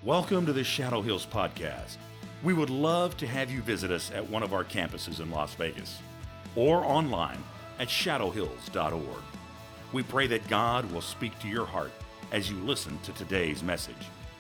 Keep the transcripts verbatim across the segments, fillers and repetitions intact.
Welcome to the Shadow Hills Podcast. We would love to have you visit us at one of our campuses in Las Vegas or online at shadow hills dot org. We pray that God will speak to your heart as you listen to today's message.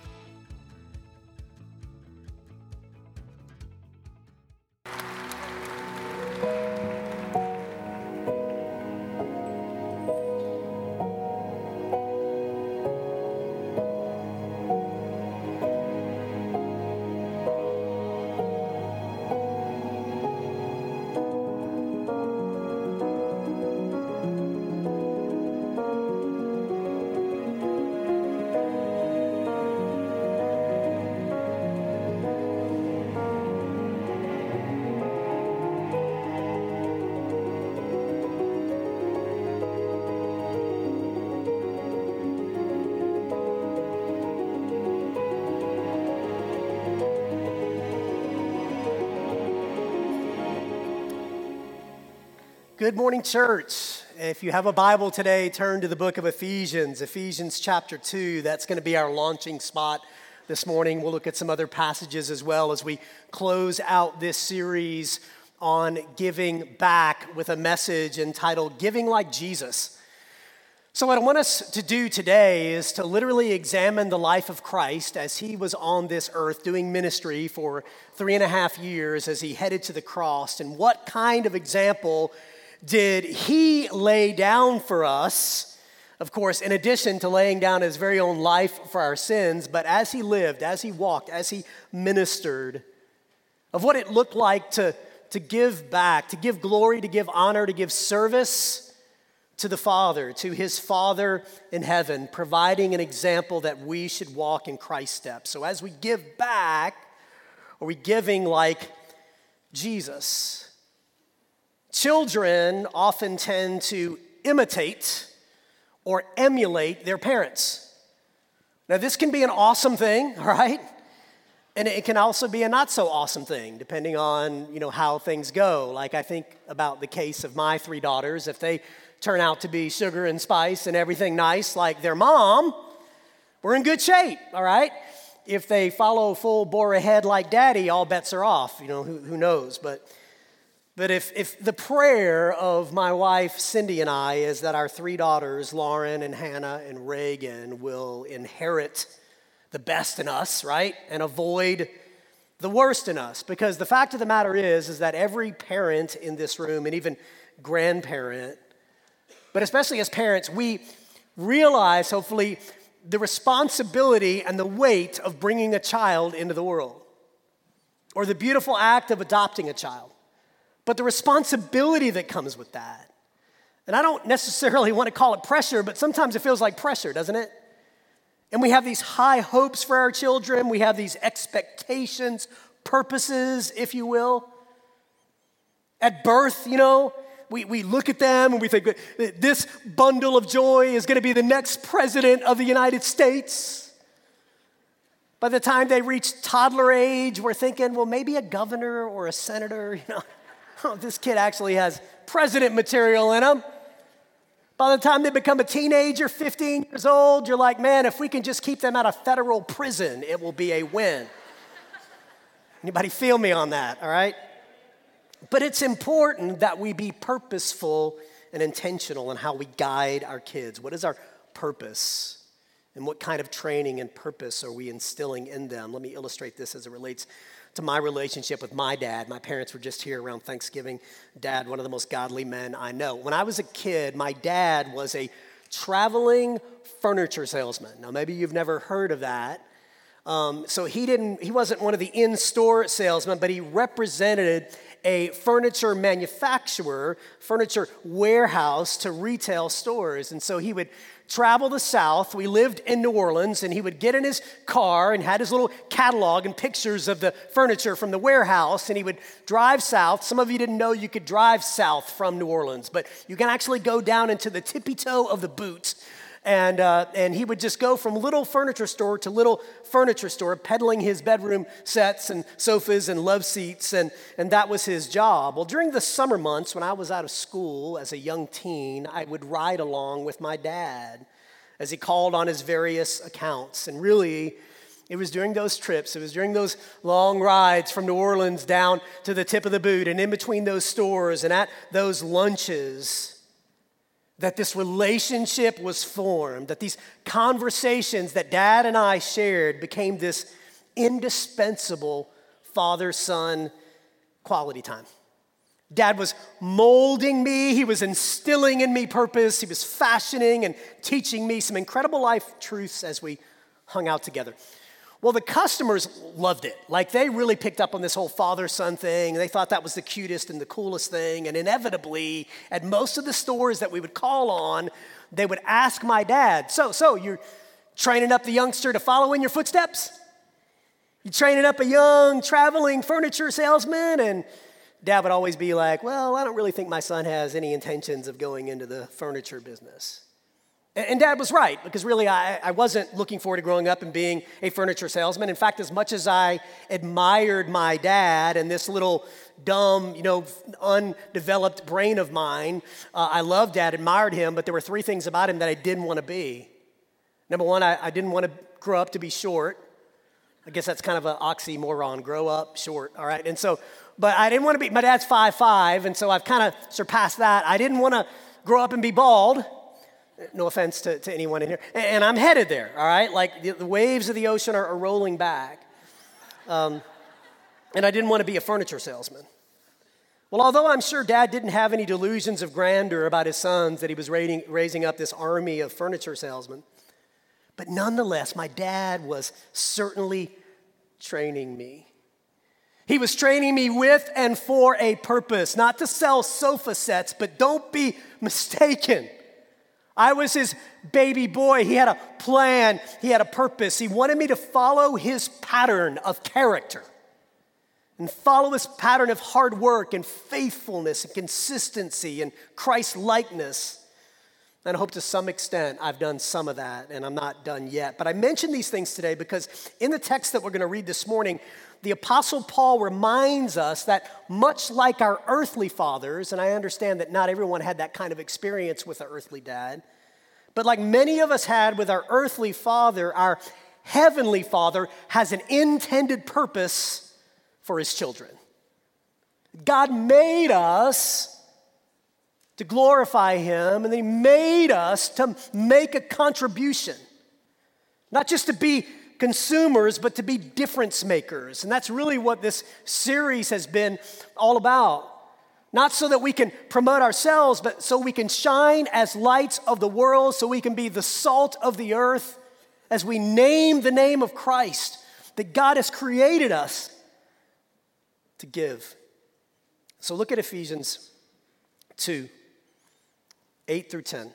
Good morning, church. If you have a Bible today, turn to the book of Ephesians, Ephesians chapter two. That's going to be our launching spot this morning. We'll look at some other passages as well as we close out this series on giving back with a message entitled Giving Like Jesus. So what I want us to do today is to literally examine the life of Christ as he was on this earth doing ministry for three and a half years as he headed to the cross, and what kind of example did he lay down for us, of course, in addition to laying down his very own life for our sins, but as he lived, as he walked, as he ministered, of what it looked like to, to give back, to give glory, to give honor, to give service to the Father, to his Father in heaven, providing an example that we should walk in Christ's steps. So as we give back, are we giving like Jesus? Children often tend to imitate or emulate their parents. Now, this can be an awesome thing, all right? And it can also be a not so awesome thing, depending on, you know, how things go. Like I think about the case of my three daughters. If they turn out to be sugar and spice and everything nice like their mom, we're in good shape, all right? If they follow full bore ahead like daddy, all bets are off. You know, who, who knows? But But if, if the prayer of my wife, Cindy, and I is that our three daughters, Lauren and Hannah and Reagan, will inherit the best in us, right? And avoid the worst in us. Because the fact of the matter is, is that every parent in this room, and even grandparent, but especially as parents, we realize, hopefully, the responsibility and the weight of bringing a child into the world. Or the beautiful act of adopting a child. But the responsibility that comes with that. And I don't necessarily want to call it pressure, but sometimes it feels like pressure, doesn't it? And we have these high hopes for our children. We have these expectations, purposes, if you will. At birth, you know, we, we look at them and we think, this bundle of joy is going to be the next president of the United States. By the time they reach toddler age, we're thinking, well, maybe a governor or a senator, you know. Oh, this kid actually has president material in him. By the time they become a teenager, fifteen years old, you're like, man, if we can just keep them out of federal prison, it will be a win. Anybody feel me on that, all right? But it's important that we be purposeful and intentional in how we guide our kids. What is our purpose? And what kind of training and purpose are we instilling in them? Let me illustrate this as it relates to my relationship with my dad. My parents were just here around Thanksgiving. Dad, one of the most godly men I know. When I was a kid, my dad was a traveling furniture salesman. Now, maybe you've never heard of that. Um, so he didn't. He wasn't one of the in-store salesmen, but he represented a furniture manufacturer, furniture warehouse to retail stores. And so he would travel the South. We lived in New Orleans, and he would get in his car and had his little catalog and pictures of the furniture from the warehouse, and he would drive south. Some of you didn't know you could drive south from New Orleans, but you can actually go down into the tippy toe of the boot. And uh, and he would just go from little furniture store to little furniture store, peddling his bedroom sets and sofas and love seats, and, and that was his job. Well, during the summer months when I was out of school as a young teen, I would ride along with my dad as he called on his various accounts. And really, It was during those trips, it was during those long rides from New Orleans down to the tip of the boot and in between those stores and at those lunches that this relationship was formed, that these conversations that Dad and I shared became this indispensable father-son quality time. Dad was molding me, he was instilling in me purpose, he was fashioning and teaching me some incredible life truths as we hung out together. Well, the customers loved it. Like, they really picked up on this whole father-son thing. They thought that was the cutest and the coolest thing. And inevitably, at most of the stores that we would call on, they would ask my dad, so, so, you're training up the youngster to follow in your footsteps? You training up a young traveling furniture salesman? And Dad would always be like, well, I don't really think my son has any intentions of going into the furniture business. And Dad was right, because really I, I wasn't looking forward to growing up and being a furniture salesman. In fact, as much as I admired my dad and this little dumb, you know, undeveloped brain of mine, uh, I loved Dad, admired him, but there were three things about him that I didn't want to be. Number one, I, I didn't want to grow up to be short. I guess that's kind of an oxymoron, grow up short, all right? And so, but I didn't want to be, my dad's five five, and so I've kind of surpassed that. I didn't want to grow up and be bald. No offense to, to anyone in here. And I'm headed there, all right? Like, the, the waves of the ocean are, are rolling back. Um, and I didn't want to be a furniture salesman. Well, although I'm sure Dad didn't have any delusions of grandeur about his sons, that he was raising, raising up this army of furniture salesmen, but nonetheless, my dad was certainly training me. He was training me with and for a purpose, not to sell sofa sets, but don't be mistaken. I was his baby boy. He had a plan. He had a purpose. He wanted me to follow his pattern of character and follow his pattern of hard work and faithfulness and consistency and Christ-likeness. And I hope to some extent I've done some of that, and I'm not done yet. But I mention these things today because in the text that we're going to read this morning, the Apostle Paul reminds us that much like our earthly fathers, and I understand that not everyone had that kind of experience with an earthly dad, but like many of us had with our earthly father, our heavenly Father has an intended purpose for his children. God made us to glorify him, and he made us to make a contribution, not just to be consumers, but to be difference makers. And that's really what this series has been all about. Not so that we can promote ourselves, but so we can shine as lights of the world, so we can be the salt of the earth as we name the name of Christ that God has created us to give. So look at Ephesians two, eight through ten.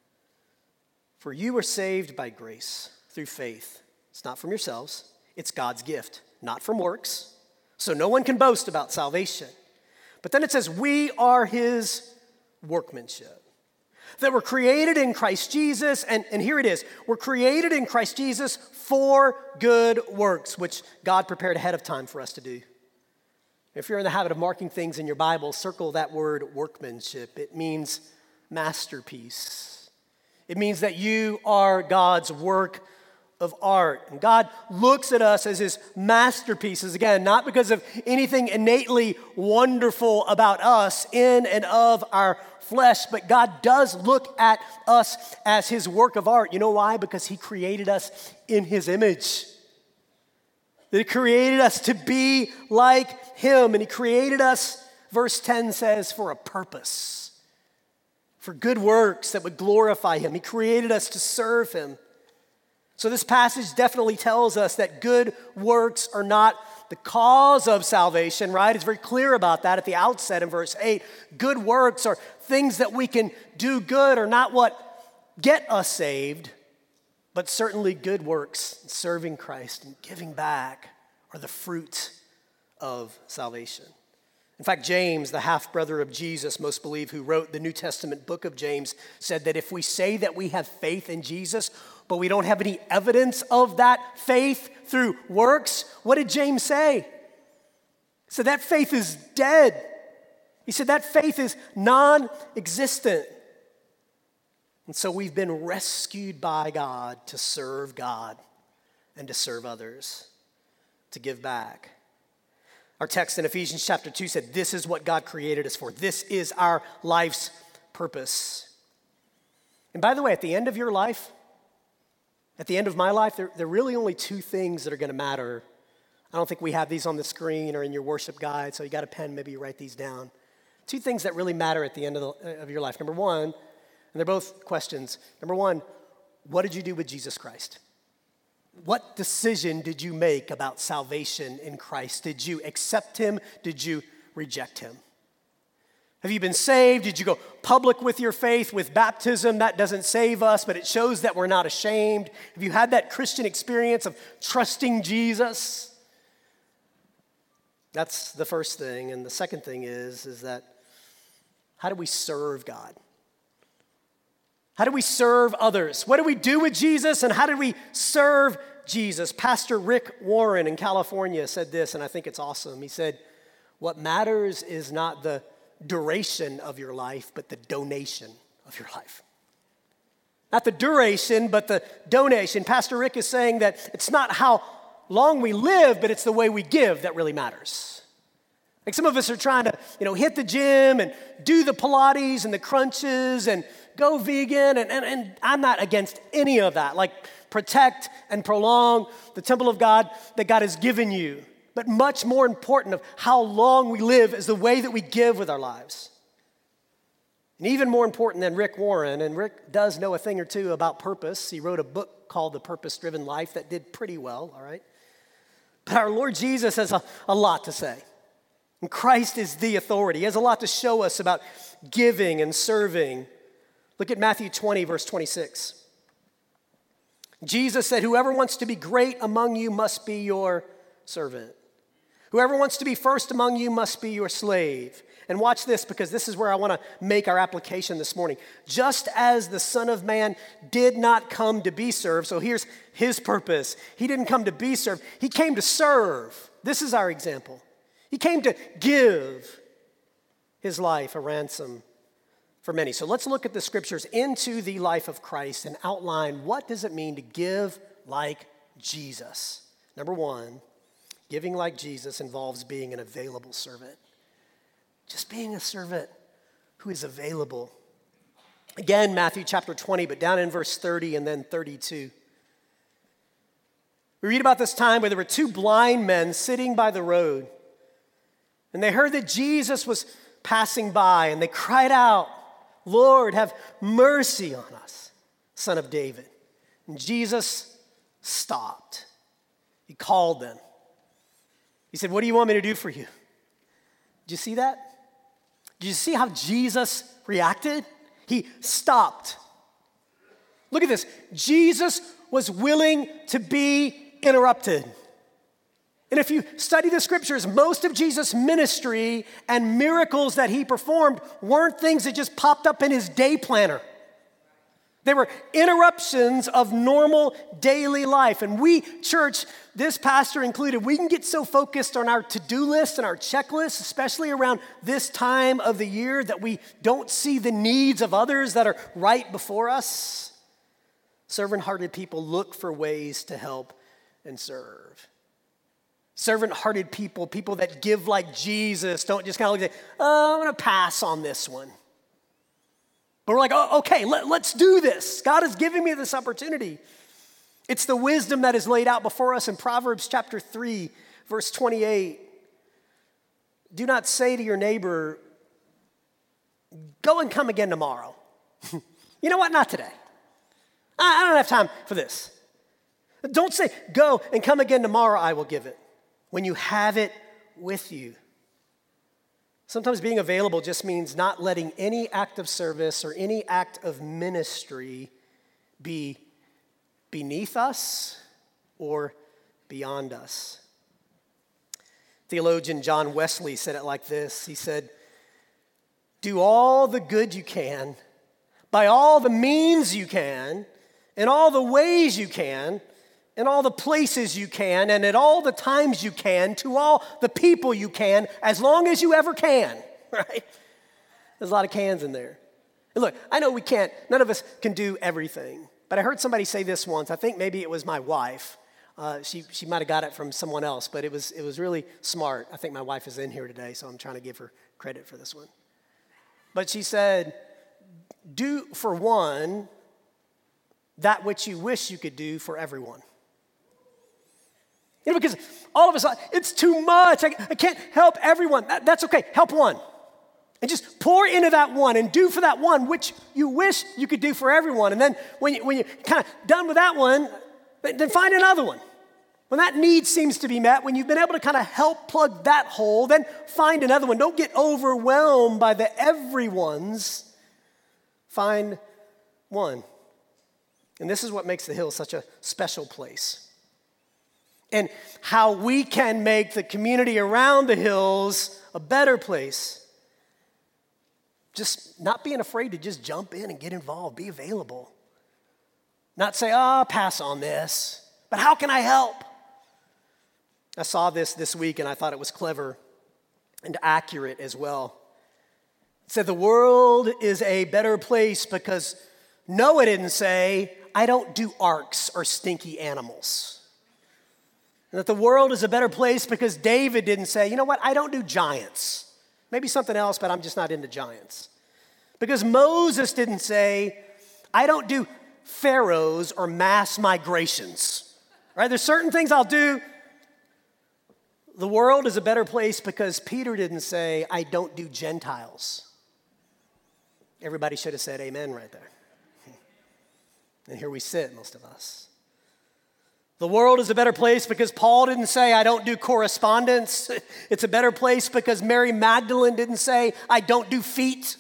For you were saved by grace through faith. It's not from yourselves. It's God's gift, not from works. So no one can boast about salvation. But then it says, we are his workmanship. That we're created in Christ Jesus, and, and here it is. We're created in Christ Jesus for good works, which God prepared ahead of time for us to do. If you're in the habit of marking things in your Bible, circle that word workmanship. It means masterpiece. It means that you are God's work of art. And God looks at us as his masterpieces, again, not because of anything innately wonderful about us in and of our flesh, but God does look at us as his work of art. You know why? Because he created us in his image. That he created us to be like him, and he created us, verse ten says, for a purpose, for good works that would glorify him. He created us to serve him. So this passage definitely tells us that good works are not the cause of salvation, right? It's very clear about that at the outset in verse eight. Good works are things that we can do good are not what get us saved, but certainly good works, serving Christ and giving back, are the fruit of salvation. In fact, James, the half-brother of Jesus, most believe, who wrote the New Testament book of James, said that if we say that we have faith in Jesus, but we don't have any evidence of that faith through works, what did James say? He said that faith is dead. He said that faith is non-existent. And so we've been rescued by God to serve God. and to serve others, to give back. Our text in Ephesians chapter two said, this is what God created us for. This is our life's purpose. And by the way, at the end of your life, at the end of my life, there, there are really only two things that are going to matter. I don't think we have these on the screen or in your worship guide, so you got a pen, maybe you write these down. Two things that really matter at the end of, the, of your life. Number one, and they're both questions. Number one, what did you do with Jesus Christ? What decision did you make about salvation in Christ? Did you accept him? Did you reject him? Have you been saved? Did you go public with your faith with baptism? That doesn't save us, but it shows that we're not ashamed. Have you had that Christian experience of trusting Jesus? That's the first thing. And the second thing is, is that how do we serve God? How do we serve others? What do we do with Jesus, and how do we serve Jesus? Pastor Rick Warren in California said this, and I think it's awesome. He said, what matters is not the duration of your life, but the donation of your life. Not the duration, but the donation. Pastor Rick is saying that it's not how long we live, but it's the way we give that really matters. Like some of us are trying to, you know, hit the gym and do the Pilates and the crunches and go vegan, and, and, and I'm not against any of that. Like, protect and prolong the temple of God that God has given you. But much more important of how long we live is the way that we give with our lives. And even more important than Rick Warren, and Rick does know a thing or two about purpose. He wrote a book called The Purpose-Driven Life that did pretty well, all right? But our Lord Jesus has a, a lot to say. And Christ is the authority. He has a lot to show us about giving and serving. Look at Matthew twenty, verse twenty-six. Jesus said, whoever wants to be great among you must be your servant. Whoever wants to be first among you must be your slave. And watch this, because this is where I want to make our application this morning. Just as the Son of Man did not come to be served, so here's his purpose. He didn't come to be served. He came to serve. This is our example. He came to give his life a ransom for many. So let's look at the scriptures into the life of Christ and outline what does it mean to give like Jesus. Number one, giving like Jesus involves being an available servant. Just being a servant who is available. Again, Matthew chapter twenty, but down in verse thirty and then thirty-two. We read about this time where there were two blind men sitting by the road. And they heard that Jesus was passing by, and they cried out, Lord, have mercy on us, Son of David. And Jesus stopped. He called them. He said, what do you want me to do for you? Did you see that? Did you see how Jesus reacted? He stopped. Look at this. Jesus was willing to be interrupted. And if you study the scriptures, most of Jesus' ministry and miracles that he performed weren't things that just popped up in his day planner. They were interruptions of normal daily life. And we, church, this pastor included, we can get so focused on our to-do list and our checklist, especially around this time of the year, that we don't see the needs of others that are right before us. Servant-hearted people look for ways to help and serve. Servant-hearted people, people that give like Jesus, don't just kind of look and say, oh, I'm going to pass on this one. But we're like, oh, okay, let, let's do this. God has given me this opportunity. It's the wisdom that is laid out before us in Proverbs chapter three, verse twenty-eight. Do not say to your neighbor, go and come again tomorrow. You know what? Not today. I, I don't have time for this. Don't say, go and come again tomorrow, I will give it. When you have it with you. Sometimes being available just means not letting any act of service or any act of ministry be beneath us or beyond us. Theologian John Wesley said it like this. He said, do all the good you can, by all the means you can, in all the ways you can, in all the places you can, and at all the times you can, to all the people you can, as long as you ever can, right? There's a lot of cans in there. And look, I know we can't, none of us can do everything, but I heard somebody say this once, I think maybe it was my wife. Uh, she she might have got it from someone else, but it was it was really smart. I think my wife is in here today, so I'm trying to give her credit for this one. But she said, do for one that which you wish you could do for everyone. You know, because all of us, it's too much. I, I can't help everyone. That, that's okay. Help one. And just pour into that one and do for that one which you wish you could do for everyone. And then when, you, when you're kind of done with that one, then find another one. When that need seems to be met, when you've been able to kind of help plug that hole, then find another one. Don't get overwhelmed by the everyone's. Find one. And this is what makes the Hills such a special place. And how we can make the community around the Hills a better place. Just not being afraid to just jump in and get involved, be available. Not say, oh, pass on this, but how can I help? I saw this this week and I thought it was clever and accurate as well. It said the world is a better place because Noah didn't say, I don't do arks or stinky animals. And that the world is a better place because David didn't say, you know what, I don't do giants. Maybe something else, but I'm just not into giants. Because Moses didn't say, I don't do pharaohs or mass migrations. Right? There's certain things I'll do. The world is a better place because Peter didn't say, I don't do Gentiles. Everybody should have said amen right there. And here we sit, most of us. The world is a better place because Paul didn't say, I don't do correspondence. It's a better place because Mary Magdalene didn't say, I don't do feet.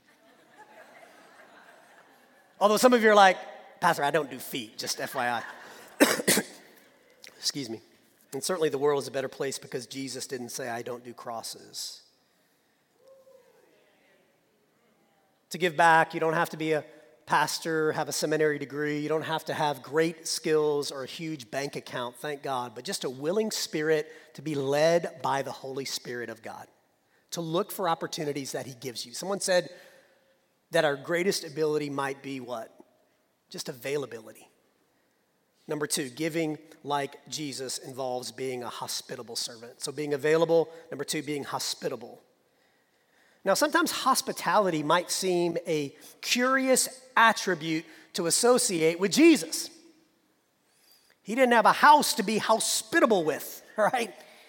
Although some of you are like, Pastor, I don't do feet, just F Y I. Excuse me. And certainly the world is a better place because Jesus didn't say, I don't do crosses. To give back, you don't have to be a pastor, have a seminary degree. You don't have to have great skills or a huge bank account, thank God, but just a willing spirit to be led by the Holy Spirit of God, to look for opportunities that he gives you. Someone said that our greatest ability might be what? Just availability. Number two, giving like Jesus involves being a hospitable servant. So being available. Number two, being hospitable. Now, sometimes hospitality might seem a curious attribute to associate with Jesus. He didn't have a house to be hospitable with, right?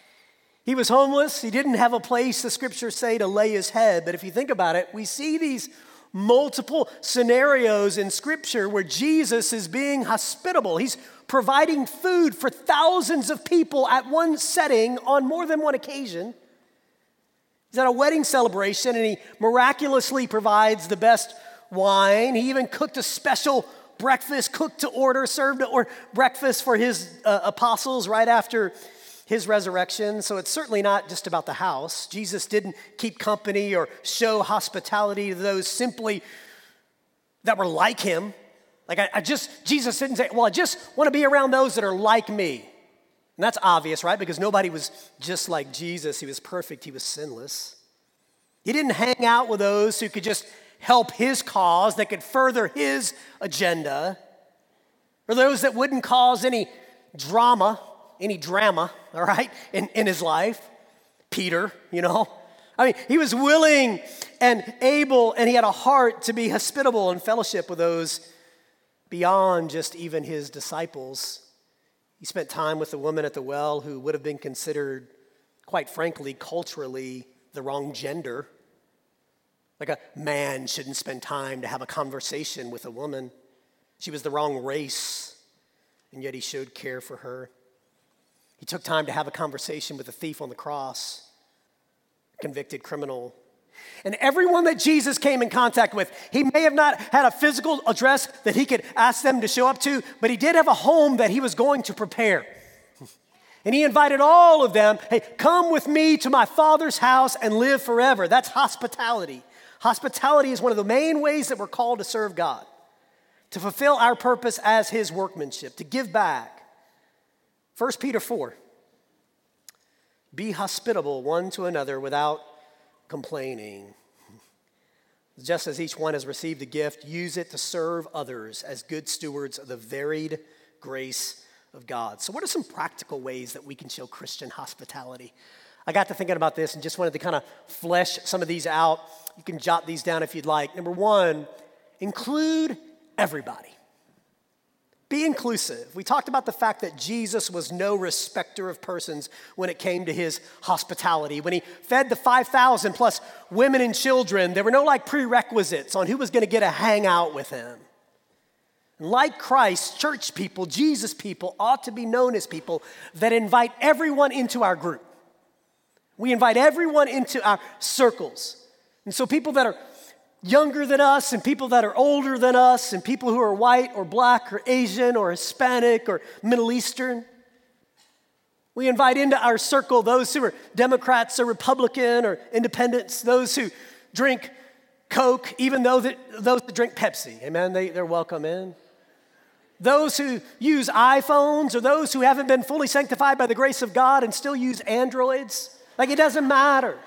He was homeless. He didn't have a place, the scriptures say, to lay his head. But if you think about it, we see these multiple scenarios in Scripture where Jesus is being hospitable. He's providing food for thousands of people at one setting on more than one occasion. He's at a wedding celebration and he miraculously provides the best wine. He even cooked a special breakfast, cooked to order, served to order breakfast for his uh, apostles right after his resurrection. So it's certainly not just about the house. Jesus didn't keep company or show hospitality to those simply that were like him. Like I, I just, Jesus didn't say, well, I just want to be around those that are like me. And that's obvious, right? Because nobody was just like Jesus. He was perfect. He was sinless. He didn't hang out with those who could just help his cause, that could further his agenda, or those that wouldn't cause any drama, any drama, all right, in, in his life. Peter, you know. I mean, he was willing and able, and he had a heart to be hospitable and fellowship with those beyond just even his disciples. He spent time with the woman at the well who would have been considered, quite frankly, culturally the wrong gender. Like a man shouldn't spend time to have a conversation with a woman. She was the wrong race, and yet he showed care for her. He took time to have a conversation with the thief on the cross, a convicted criminal. And everyone that Jesus came in contact with, he may have not had a physical address that he could ask them to show up to, but he did have a home that he was going to prepare. And he invited all of them, hey, come with me to my Father's house and live forever. That's hospitality. Hospitality is one of the main ways that we're called to serve God, to fulfill our purpose as his workmanship, to give back. First Peter four, be hospitable one to another without complaining. Just as each one has received a gift, use it to serve others as good stewards of the varied grace of God. So what are some practical ways that we can show Christian hospitality? I got to thinking about this and just wanted to kind of flesh some of these out. You can jot these down if you'd like. Number one, include everybody. Be inclusive. We talked about the fact that Jesus was no respecter of persons when it came to his hospitality. When he fed the five thousand plus women and children, there were no like prerequisites on who was going to get a hangout with him. And like Christ, church people, Jesus people ought to be known as people that invite everyone into our group. We invite everyone into our circles. And so people that are younger than us and people that are older than us and people who are white or black or Asian or Hispanic or Middle Eastern. We invite into our circle those who are Democrats or Republican or independents, those who drink Coke, even though that, those that drink Pepsi. Amen, they, they're welcome in. Those who use iPhones or those who haven't been fully sanctified by the grace of God and still use Androids. Like it doesn't matter.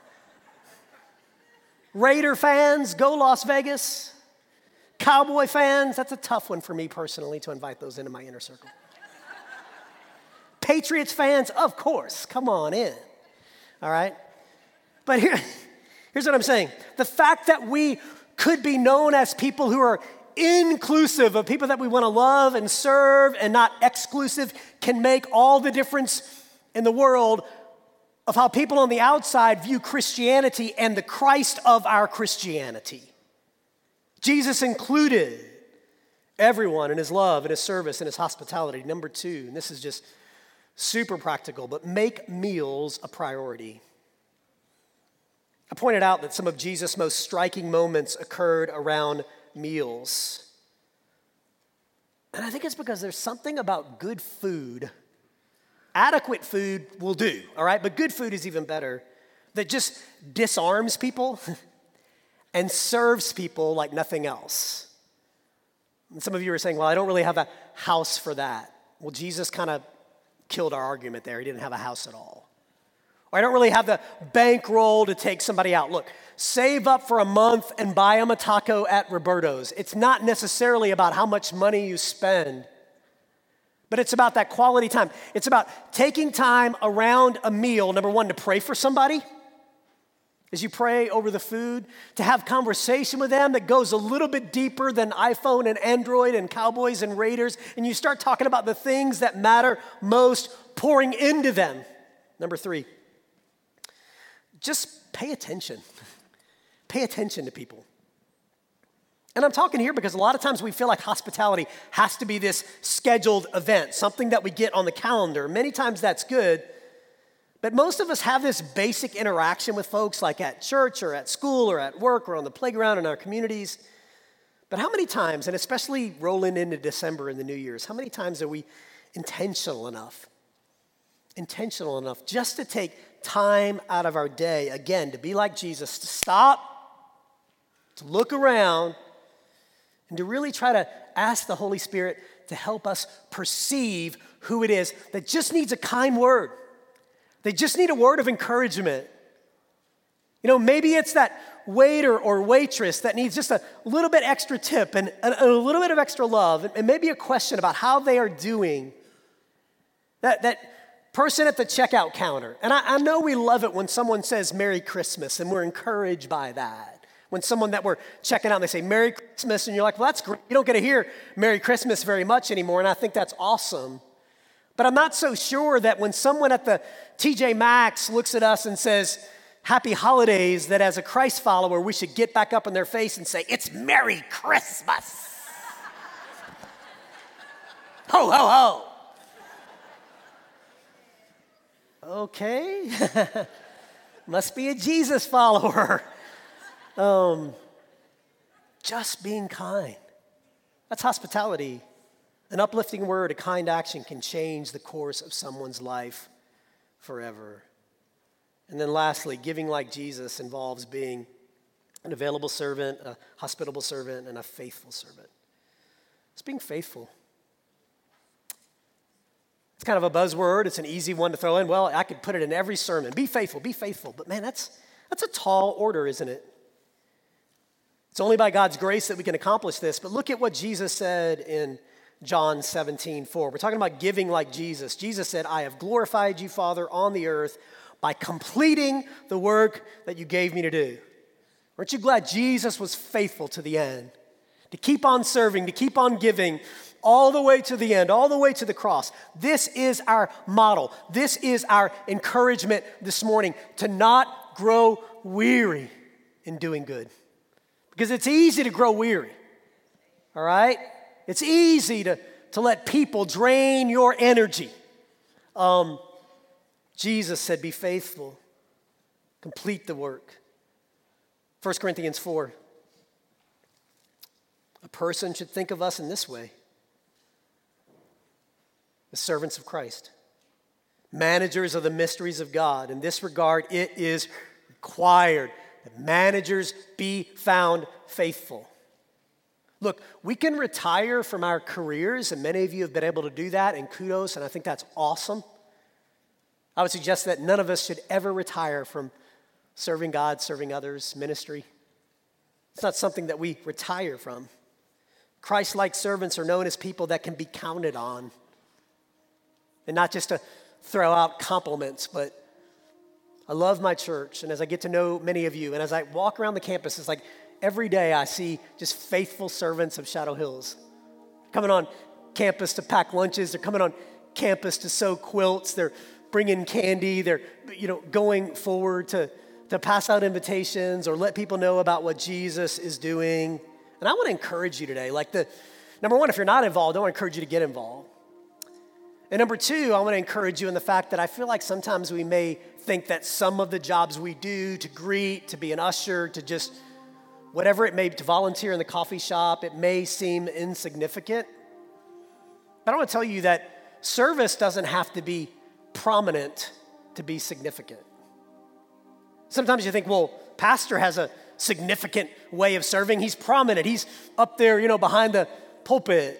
Raider fans, go Las Vegas. Cowboy fans, that's a tough one for me personally to invite those into my inner circle. Patriots fans, of course, come on in. All right? But here, here's what I'm saying. The fact that we could be known as people who are inclusive of people that we want to love and serve and not exclusive can make all the difference in the world of how people on the outside view Christianity and the Christ of our Christianity. Jesus included everyone in his love and his service and his hospitality. Number two, and this is just super practical, but make meals a priority. I pointed out that some of Jesus' most striking moments occurred around meals. And I think it's because there's something about good food. Adequate food will do, all right? But good food is even better. That just disarms people and serves people like nothing else. And some of you are saying, well, I don't really have a house for that. Well, Jesus kind of killed our argument there. He didn't have a house at all. Or I don't really have the bankroll to take somebody out. Look, save up for a month and buy them a taco at Roberto's. It's not necessarily about how much money you spend. But it's about that quality time. It's about taking time around a meal, number one, to pray for somebody as you pray over the food, to have conversation with them that goes a little bit deeper than iPhone and Android and Cowboys and Raiders, and you start talking about the things that matter most, pouring into them. Number three, just pay attention. Pay attention to people. And I'm talking here because a lot of times we feel like hospitality has to be this scheduled event, something that we get on the calendar. Many times that's good, but most of us have this basic interaction with folks like at church or at school or at work or on the playground in our communities. But how many times, and especially rolling into December and the New Year's, how many times are we intentional enough, intentional enough just to take time out of our day, again, to be like Jesus, to stop, to look around, and to really try to ask the Holy Spirit to help us perceive who it is that just needs a kind word. They just need a word of encouragement. You know, maybe it's that waiter or waitress that needs just a little bit extra tip and a, a little bit of extra love, and maybe a question about how they are doing. That, that person at the checkout counter. And I, I know we love it when someone says Merry Christmas, and we're encouraged by that. When someone that we're checking out and they say Merry Christmas, and you're like, well, that's great. You don't get to hear Merry Christmas very much anymore, and I think that's awesome. But I'm not so sure that when someone at the T J Maxx looks at us and says, Happy Holidays, that as a Christ follower, we should get back up in their face and say, it's Merry Christmas. Ho, ho, ho. Okay. Must be a Jesus follower. Um, just being kind. That's hospitality. An uplifting word, a kind action can change the course of someone's life forever. And then lastly, giving like Jesus involves being an available servant, a hospitable servant, and a faithful servant. It's being faithful. It's kind of a buzzword. It's an easy one to throw in. Well, I could put it in every sermon. Be faithful, be faithful. But man, that's that's a tall order, isn't it? It's only by God's grace that we can accomplish this. But look at what Jesus said in John seventeen four. We're talking about giving like Jesus. Jesus said, I have glorified you, Father, on the earth by completing the work that you gave me to do. Aren't you glad Jesus was faithful to the end? To keep on serving, to keep on giving all the way to the end, all the way to the cross. This is our model. This is our encouragement this morning, to not grow weary in doing good. Because it's easy to grow weary, all right? It's easy to, to let people drain your energy. Um, Jesus said, be faithful, complete the work. First Corinthians four. A person should think of us in this way: the servants of Christ, managers of the mysteries of God. In this regard, it is required that managers be found faithful. Look, we can retire from our careers, and many of you have been able to do that, and kudos, and I think that's awesome. I would suggest that none of us should ever retire from serving God, serving others, ministry. It's not something that we retire from. Christ-like servants are known as people that can be counted on. And not just to throw out compliments, but I love my church. And as I get to know many of you, and as I walk around the campus, it's like every day I see just faithful servants of Shadow Hills. Coming on campus to pack lunches. They're coming on campus to sew quilts. They're bringing candy. They're, you know, going forward to, to pass out invitations or let people know about what Jesus is doing. And I want to encourage you today. Like the number one, if you're not involved, I want to encourage you to get involved. And number two, I want to encourage you in the fact that I feel like sometimes we may think that some of the jobs we do, to greet, to be an usher, to just whatever it may be, to volunteer in the coffee shop, it may seem insignificant. But I want to tell you that service doesn't have to be prominent to be significant. Sometimes you think, well, pastor has a significant way of serving. He's prominent. He's up there, you know, behind the pulpit.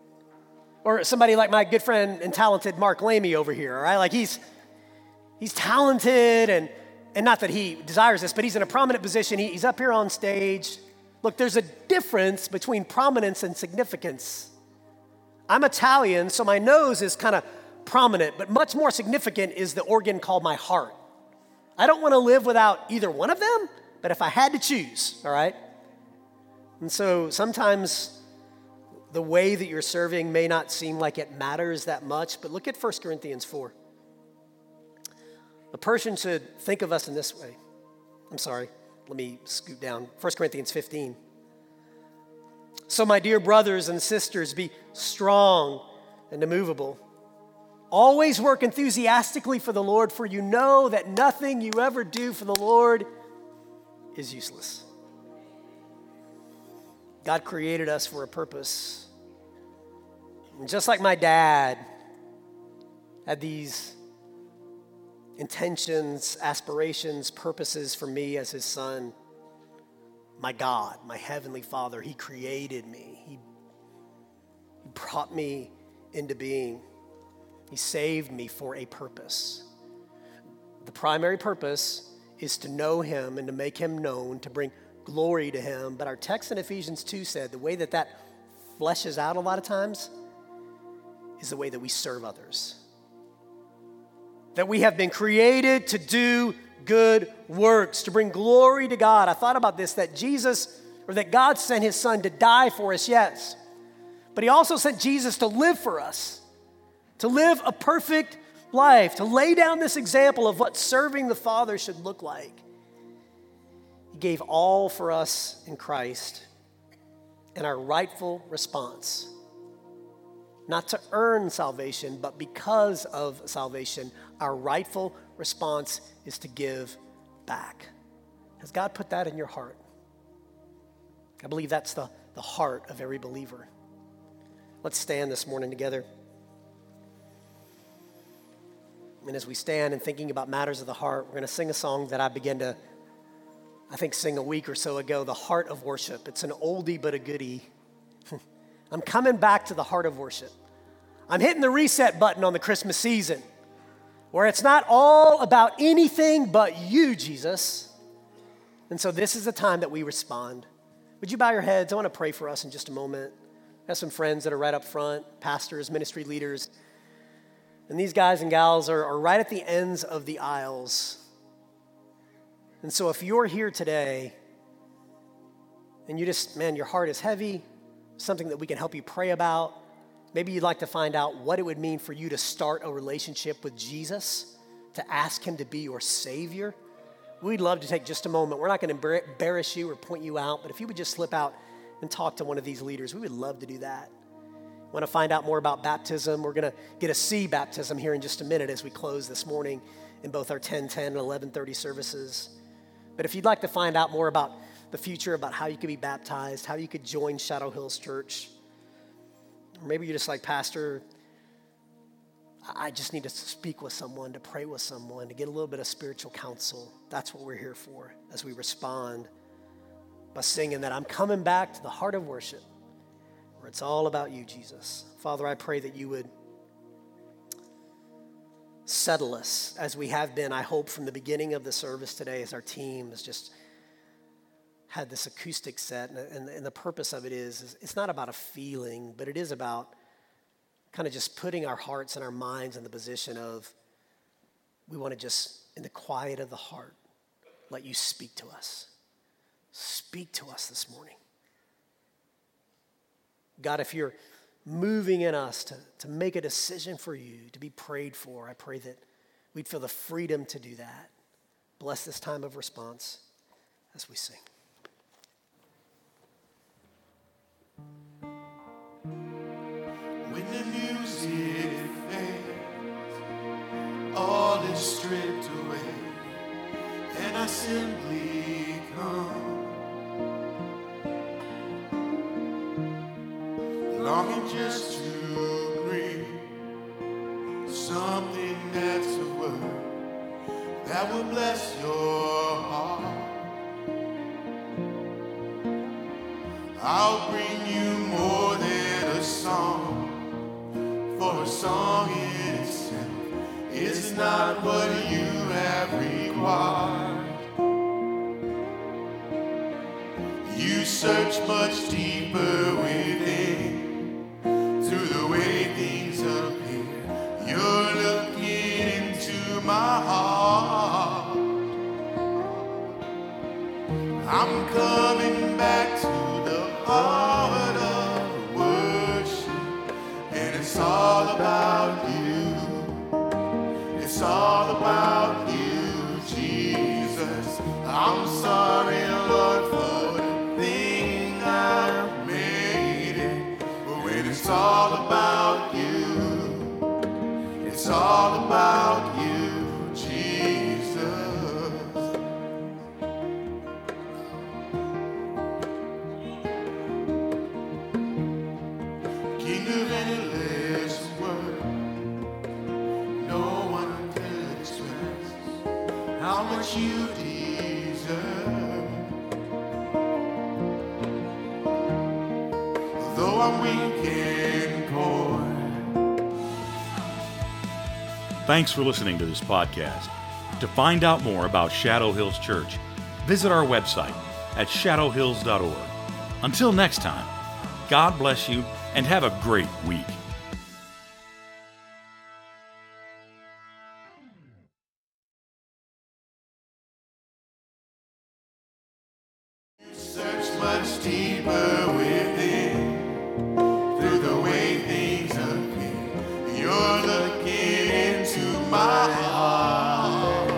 Or somebody like my good friend and talented Mark Lamy over here, all right? Like he's he's talented, and, and not that he desires this, but he's in a prominent position. He, he's up here on stage. Look, there's a difference between prominence and significance. I'm Italian, so my nose is kind of prominent, but much more significant is the organ called my heart. I don't want to live without either one of them, but if I had to choose, all right? And so sometimes the way that you're serving may not seem like it matters that much, but look at First Corinthians four. A person should think of us in this way. I'm sorry, let me scoot down. First Corinthians fifteen. So my dear brothers and sisters, be strong and immovable. Always work enthusiastically for the Lord, for you know that nothing you ever do for the Lord is useless. God created us for a purpose. And just like my dad had these intentions, aspirations, purposes for me as his son, my God, my heavenly Father, he created me. He, he brought me into being. He saved me for a purpose. The primary purpose is to know him and to make him known, to bring glory to him. But our text in Ephesians two said the way that that fleshes out a lot of times is the way that we serve others. That we have been created to do good works, to bring glory to God. I thought about this, that Jesus, or that God sent his son to die for us, yes. But he also sent Jesus to live for us, to live a perfect life, to lay down this example of what serving the Father should look like. He gave all for us in Christ, and our rightful response, not to earn salvation, but because of salvation, our rightful response is to give back. Has God put that in your heart? I believe that's the, the heart of every believer. Let's stand this morning together. And as we stand and thinking about matters of the heart, we're going to sing a song that I began to, I think, sing a week or so ago, The Heart of Worship. It's an oldie but a goodie. I'm coming back to the heart of worship. I'm hitting the reset button on the Christmas season, where it's not all about anything but you, Jesus. And so this is the time that we respond. Would you bow your heads? I want to pray for us in just a moment. I have some friends that are right up front, pastors, ministry leaders. And these guys and gals are, are right at the ends of the aisles. And so if you're here today and you just, man, your heart is heavy, something that we can help you pray about, maybe you'd like to find out what it would mean for you to start a relationship with Jesus, to ask him to be your Savior, we'd love to take just a moment. We're not going to embarrass you or point you out, but if you would just slip out and talk to one of these leaders, we would love to do that. Want to find out more about baptism? We're going to get a C baptism here in just a minute as we close this morning in both our ten ten and eleven thirty services. But if you'd like to find out more about the future, about how you could be baptized, how you could join Shadow Hills Church, or maybe you're just like, Pastor, I just need to speak with someone, to pray with someone, to get a little bit of spiritual counsel. That's what we're here for as we respond by singing that I'm coming back to the heart of worship, where it's all about you, Jesus. Father, I pray that you would settle us as we have been, I hope, from the beginning of the service today, as our team has just had this acoustic set. And, and, and the purpose of it is, is, it's not about a feeling, but it is about kind of just putting our hearts and our minds in the position of, we want to just, in the quiet of the heart, let you speak to us. Speak to us this morning. God, if you're moving in us to, to make a decision for you, to be prayed for, I pray that we'd feel the freedom to do that. Bless this time of response as we sing. When the music fades, all is stripped away, and I simply come. Longing just to breathe something that's a word that will bless your heart. I'll bring you more than a song, for a song in itself is not what you have required. You search much deeper within. Through the way things appear, you're looking into my heart. I'm coming back to the heart of worship, and it's all about you. It's all about you, Jesus. I'm sorry, Lord, for the thing I made it, but when it's all about you, it's all about you, Jesus. King of endless world, no one can express how much you deserve. Though I'm weak and poor. Thanks for listening to this podcast. To find out more about Shadow Hills Church, visit our website at shadow hills dot org. Until next time, God bless you and have a great week. Search much deeper within. Through the way things appear, you're looking into my heart.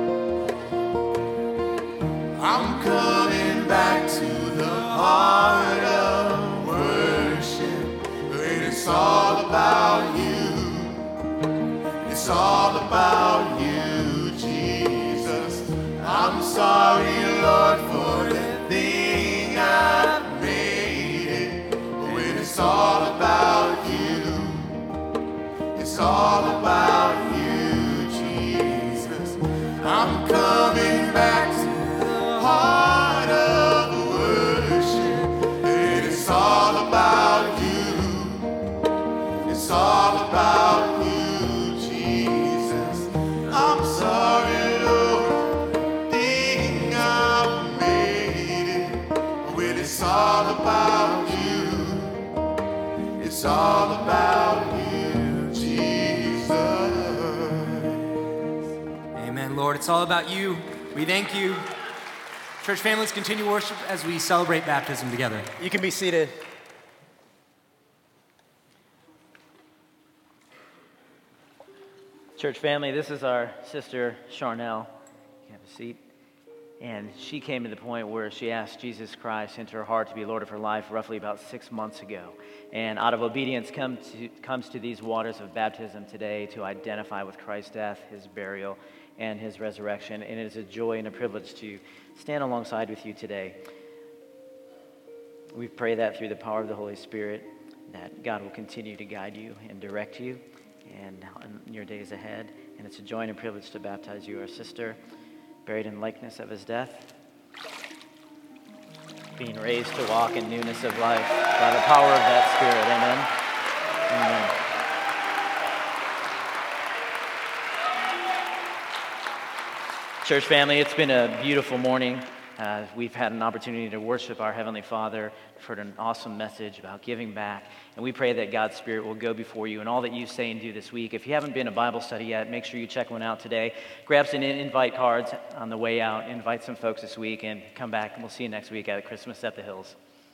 I'm coming back to the heart of worship, and it's all about you. It's all about you, Jesus. I'm sorry, Lord, for the thing I made it. But when it's all about you, it's all about you, Jesus. I'm coming back to the heart of worship, and it's all about you. It's all about you, Jesus. I'm sorry, Lord, thing I made it. When it's all about you, It's all about you, Jesus. Amen, Lord. It's all about you. We thank you. Church families, continue worship as we celebrate baptism together. You can be seated. Church family, this is our sister Charnel. You can have a seat. And she came to the point where she asked Jesus Christ into her heart to be Lord of her life roughly about six months ago. And out of obedience come to, comes to these waters of baptism today to identify with Christ's death, his burial, and his resurrection. And it is a joy and a privilege to stand alongside with you today. We pray that through the power of the Holy Spirit, that God will continue to guide you and direct you and in your days ahead. And it's a joy and a privilege to baptize you, our sister, buried in likeness of his death, being raised to walk in newness of life by the power of that Spirit. Amen. Amen. Church family, it's been a beautiful morning. Uh, we've had an opportunity to worship our Heavenly Father. We've heard an awesome message about giving back, and we pray that God's Spirit will go before you in all that you say and do this week. If you haven't been to Bible study yet, make sure you check one out today. Grab some invite cards on the way out, invite some folks this week, and come back, and we'll see you next week at Christmas at the Hills.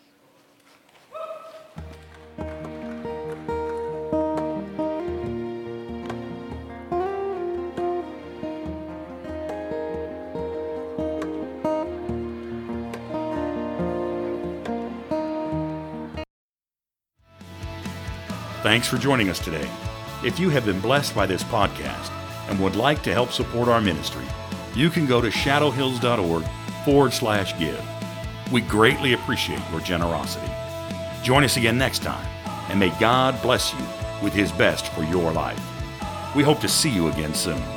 Thanks for joining us today. If you have been blessed by this podcast and would like to help support our ministry, you can go to shadowhills.org forward slash give. We greatly appreciate your generosity. Join us again next time, and may God bless you with his best for your life. We hope to see you again soon.